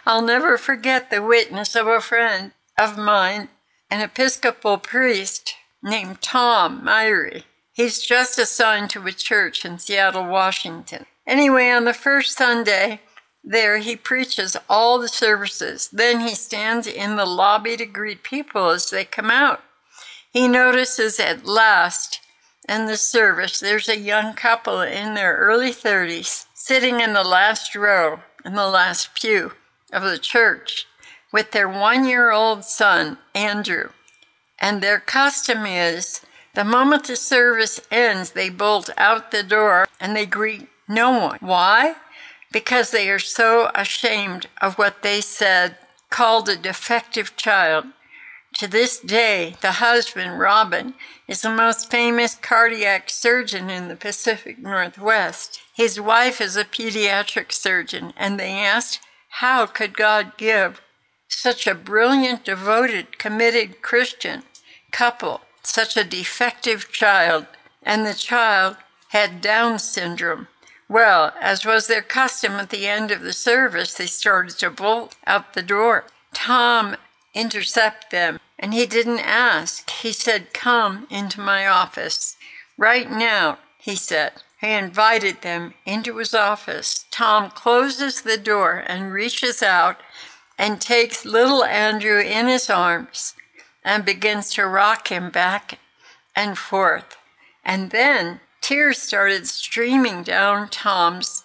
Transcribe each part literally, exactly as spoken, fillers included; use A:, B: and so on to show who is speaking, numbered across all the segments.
A: I'll never forget the witness of a friend of mine, an Episcopal priest named Tom Myrie. He's just assigned to a church in Seattle, Washington. Anyway, on the first Sunday there, he preaches all the services. Then he stands in the lobby to greet people as they come out. He notices at last in the service, there's a young couple in their early thirties sitting in the last row, in the last pew of the church with their one-year-old son, Andrew. And their custom is, the moment the service ends, they bolt out the door and they greet no one. Why? Because they are so ashamed of what they said, called a defective child. To this day, the husband, Robin, is the most famous cardiac surgeon in the Pacific Northwest. His wife is a pediatric surgeon, and they asked, how could God give such a brilliant, devoted, committed Christian couple such a defective child? And the child had Down syndrome. Well, as was their custom at the end of the service, they started to bolt out the door. Tom intercepted them, and he didn't ask. He said, come into my office. Right now, he said. He invited them into his office. Tom closes the door and reaches out and takes little Andrew in his arms and begins to rock him back and forth. And then tears started streaming down Tom's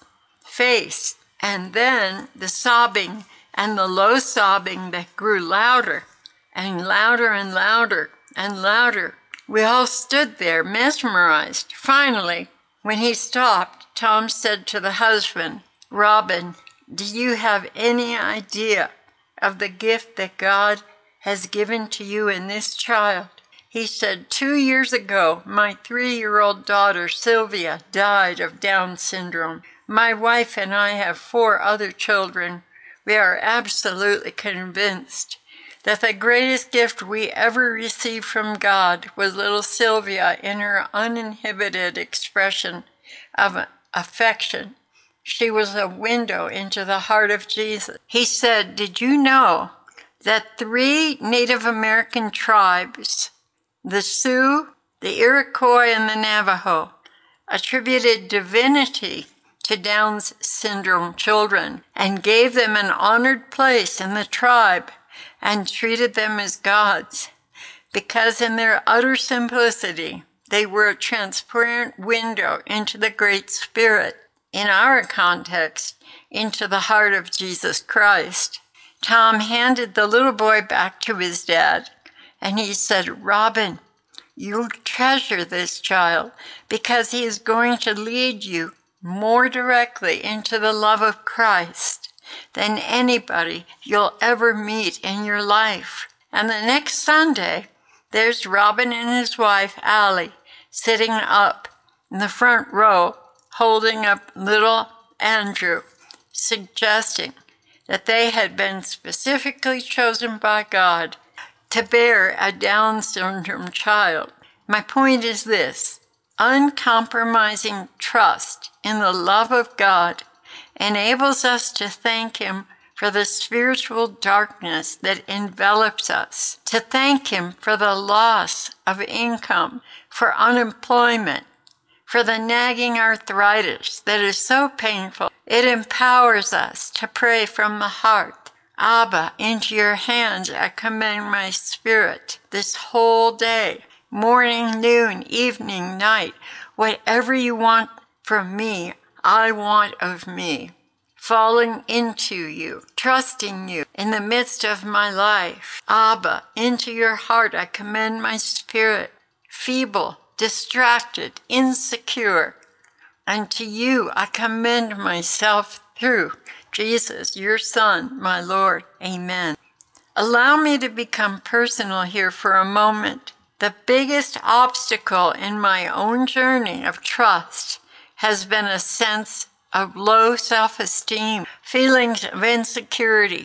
A: face. And then the sobbing and the low sobbing that grew louder and louder and louder and louder. We all stood there mesmerized. Finally, when he stopped, Tom said to the husband, Robin, do you have any idea of the gift that God has given to you in this child? He said, two years ago, my three-year-old daughter, Sylvia, died of Down syndrome. My wife and I have four other children. We are absolutely convinced that the greatest gift we ever received from God was little Sylvia in her uninhibited expression of affection. She was a window into the heart of Jesus. He said, did you know that three Native American tribes, the Sioux, the Iroquois, and the Navajo, attributed divinity to Down syndrome children and gave them an honored place in the tribe and treated them as gods because in their utter simplicity, they were a transparent window into the Great Spirit, in our context, into the heart of Jesus Christ. Tom handed the little boy back to his dad, and he said, Robin, you'll treasure this child because he is going to lead you more directly into the love of Christ than anybody you'll ever meet in your life. And the next Sunday, there's Robin and his wife, Allie, sitting up in the front row, holding up little Andrew, suggesting that they had been specifically chosen by God to bear a Down syndrome child. My point is this: uncompromising trust in the love of God enables us to thank Him for the spiritual darkness that envelops us, to thank Him for the loss of income, for unemployment, for the nagging arthritis that is so painful. It empowers us to pray from the heart. Abba, into your hands I commend my spirit this whole day, morning, noon, evening, night. Whatever you want from me, I want of me. Falling into you, trusting you in the midst of my life. Abba, into your heart I commend my spirit, feeble, distracted, insecure. And to you I commend myself through Jesus, your Son, my Lord. Amen. Allow me to become personal here for a moment. The biggest obstacle in my own journey of trust has been a sense of low self-esteem, feelings of insecurity,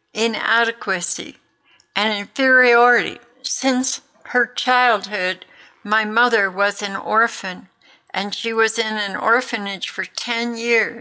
A: inadequacy, and inferiority. Since her childhood, my mother was an orphan, and she was in an orphanage for ten years.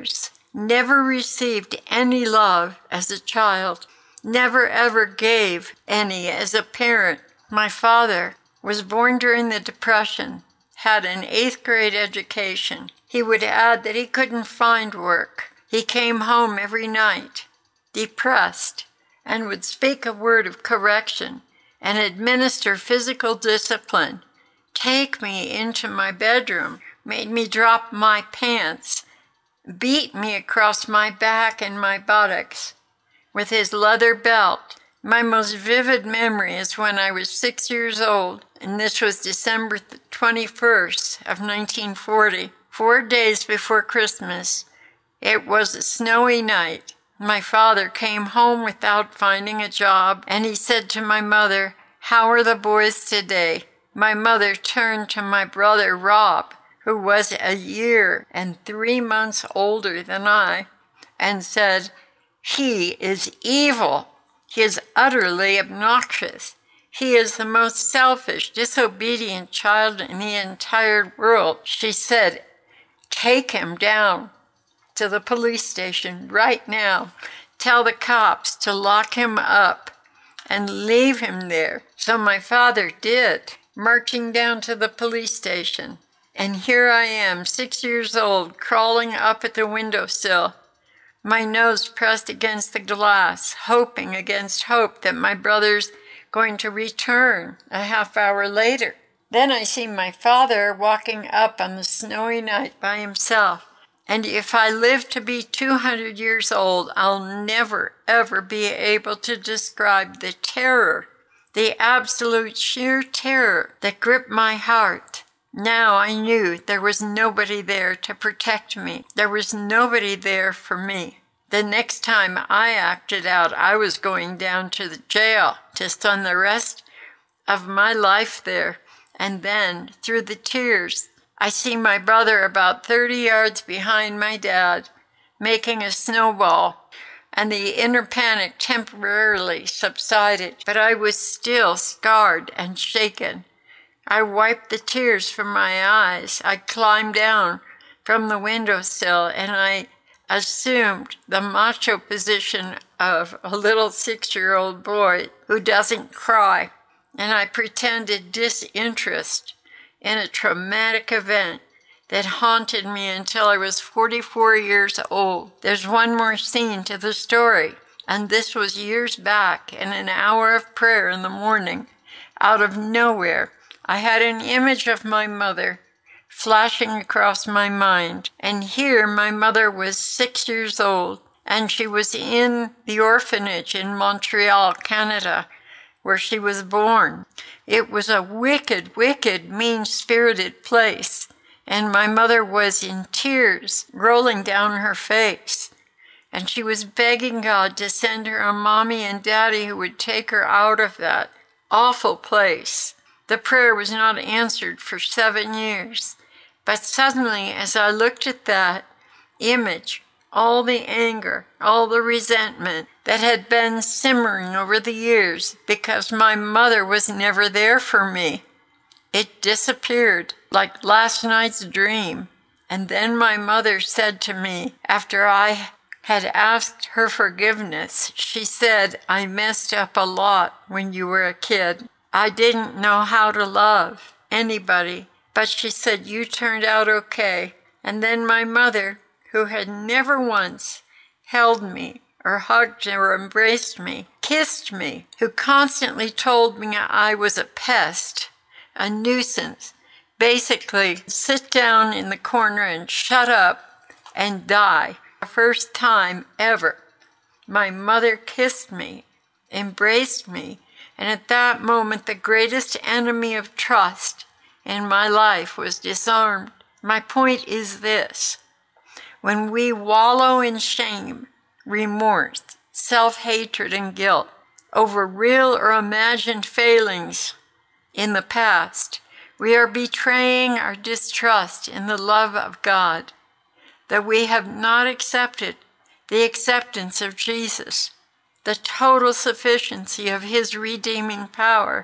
A: never received any love as a child, never ever gave any as a parent. My father was born during the Depression, had an eighth grade education. He would add that he couldn't find work. He came home every night, depressed, and would speak a word of correction and administer physical discipline, take me into my bedroom, made me drop my pants, beat me across my back and my buttocks with his leather belt. My most vivid memory is when I was six years old, and this was December twenty-first of nineteen forty, four days before Christmas. It was a snowy night. My father came home without finding a job, and he said to my mother, "How are the boys today?" My mother turned to my brother Rob, who was a year and three months older than I, and said, "He is evil. He is utterly obnoxious. He is the most selfish, disobedient child in the entire world." She said, "Take him down to the police station right now. Tell the cops to lock him up and leave him there." So my father did, marching down to the police station. And here I am, six years old, crawling up at the windowsill, my nose pressed against the glass, hoping against hope that my brother's going to return a half hour later. Then I see my father walking up on the snowy night by himself. And if I live to be two hundred years old, I'll never, ever be able to describe the terror, the absolute sheer terror that gripped my heart. Now I knew there was nobody there to protect me. There was nobody there for me. The next time I acted out, I was going down to the jail to spend the rest of my life there. And then, through the tears, I see my brother about thirty yards behind my dad, making a snowball, and the inner panic temporarily subsided, but I was still scarred and shaken. I wiped the tears from my eyes. I climbed down from the windowsill, and I assumed the macho position of a little six-year-old boy who doesn't cry, and I pretended disinterest in a traumatic event that haunted me until I was forty-four years old. There's one more scene to the story, and this was years back in an hour of prayer in the morning. Out of nowhere, I had an image of my mother flashing across my mind, and here my mother was six years old, and she was in the orphanage in Montreal, Canada, where she was born. It was a wicked, wicked, mean-spirited place, and my mother was in tears rolling down her face, and she was begging God to send her a mommy and daddy who would take her out of that awful place. The prayer was not answered for seven years, but suddenly, as I looked at that image, all the anger, all the resentment that had been simmering over the years because my mother was never there for me, it disappeared like last night's dream. And then my mother said to me, after I had asked her forgiveness, she said, "I messed up a lot when you were a kid. I didn't know how to love anybody, but," she said, "you turned out okay." And then my mother, who had never once held me or hugged or embraced me, kissed me, who constantly told me I was a pest, a nuisance, basically sit down in the corner and shut up and die. The first time ever, my mother kissed me, embraced me, and at that moment the greatest enemy of trust in my life was disarmed. My point is this: when we wallow in shame, remorse, self-hatred, and guilt over real or imagined failings in the past, we are betraying our distrust in the love of God, that we have not accepted the acceptance of Jesus, the total sufficiency of his redeeming power,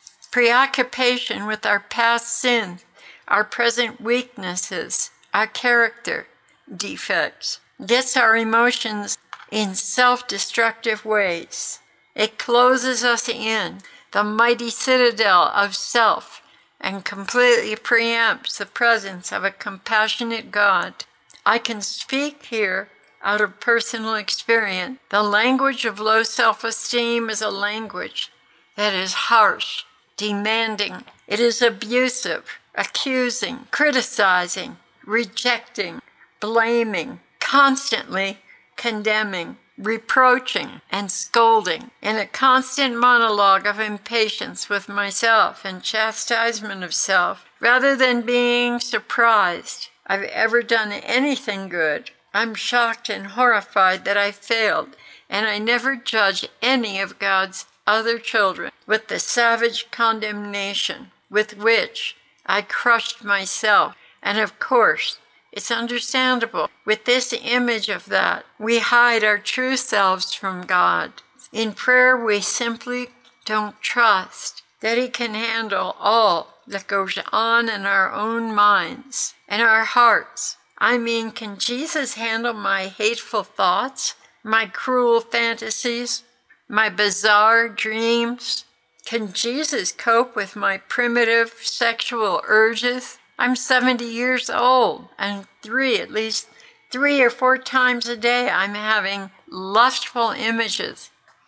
A: preoccupation with our past sins, our present weaknesses, our character defects. gets our emotions in self-destructive ways. It closes us in, the mighty citadel of self, and completely preempts the presence of a compassionate God. I can speak here out of personal experience. The language of low self-esteem is a language that is harsh, demanding. It is abusive, accusing, criticizing, rejecting, blaming, constantly condemning, reproaching, and scolding, in a constant monologue of impatience with myself and chastisement of self, rather than being surprised I've ever done anything good. I'm shocked and horrified that I failed, and I never judge any of God's other children with the savage condemnation with which I crushed myself. And of course, it's understandable. With this image of that, we hide our true selves from God. In prayer, we simply don't trust that He can handle all that goes on in our own minds and our hearts. I mean, can Jesus handle my hateful thoughts, my cruel fantasies, my bizarre dreams? Can Jesus cope with my primitive sexual urges? I'm seventy years old, and three, at least three or four times a day, I'm having lustful images,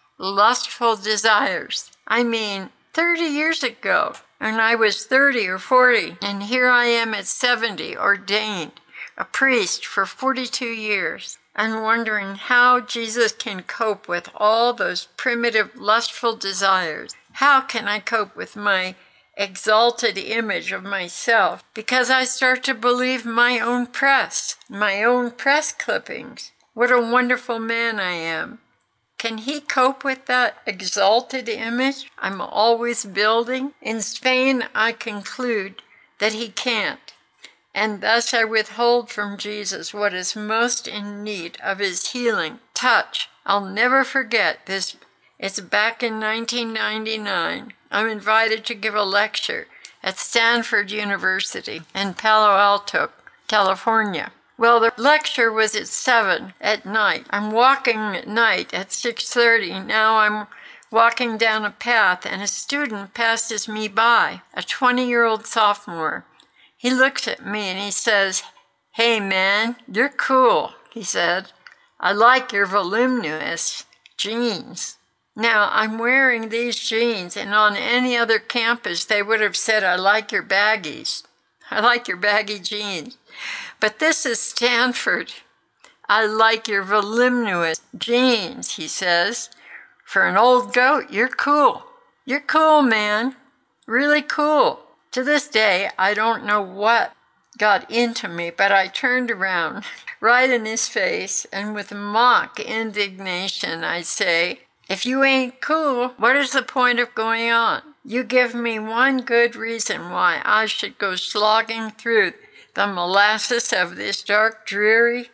A: lustful desires. I mean, thirty years ago, and I was thirty or forty, and here I am at seventy, ordained, a priest for forty-two years, and wondering how Jesus can cope with all those primitive, lustful desires. How can I cope with my exalted image of myself? Because I start to believe my own press, my own press clippings. What a wonderful man I am. Can He cope with that exalted image I'm always building? In Spain, I conclude that He can't. And thus I withhold from Jesus what is most in need of His healing touch. I'll never forget this. It's back in nineteen ninety-nine. I'm invited to give a lecture at Stanford University in Palo Alto, California. Well, the lecture was at seven at night. I'm walking at night at six thirty. Now I'm walking down a path, and a student passes me by, a twenty-year-old sophomore. He looks at me and he says, "Hey man, you're cool," he said. "I like your voluminous jeans." Now, I'm wearing these jeans, and on any other campus, they would have said, "I like your baggies. I like your baggy jeans." But this is Stanford. "I like your voluminous jeans," he says. "For an old goat, you're cool. You're cool, man. Really cool." To this day, I don't know what got into me, but I turned around right in his face, and with mock indignation, I say, "If you ain't cool, what is the point of going on? You give me one good reason why I should go slogging through the molasses of this dark, dreary,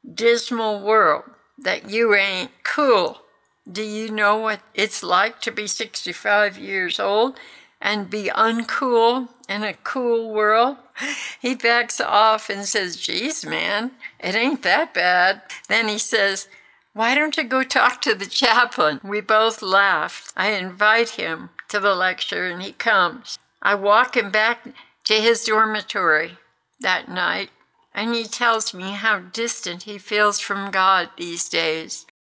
A: dismal world, that you ain't cool. Do you know what it's like to be sixty-five years old and be uncool in a cool world?" He backs off and says, "Geez, man, it ain't that bad." Then he says, "Why don't you go talk to the chaplain?" We both laugh. I invite him to the lecture, and he comes. I walk him back to his dormitory that night, and he tells me how distant he feels from God these days.